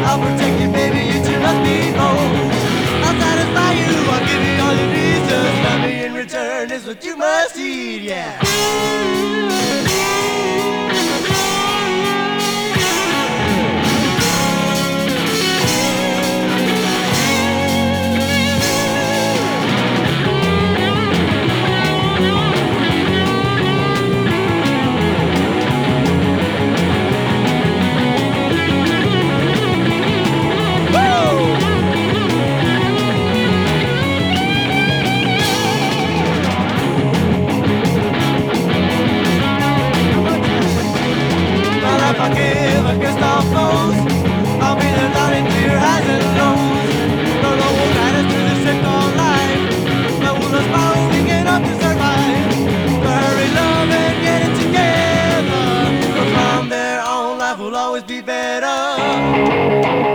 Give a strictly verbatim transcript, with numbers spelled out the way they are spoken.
I'll protect you, baby, you two must be whole. I'll satisfy you, I'll give you all your needs. Just love me in return is what you must need, yeah. If I give against all foes, I'll be there down into your highs and lows. The Lord will guide us through this trip called life. The will power we get up to survive. So hurry, love, and get it together. But from there on, life will always be better.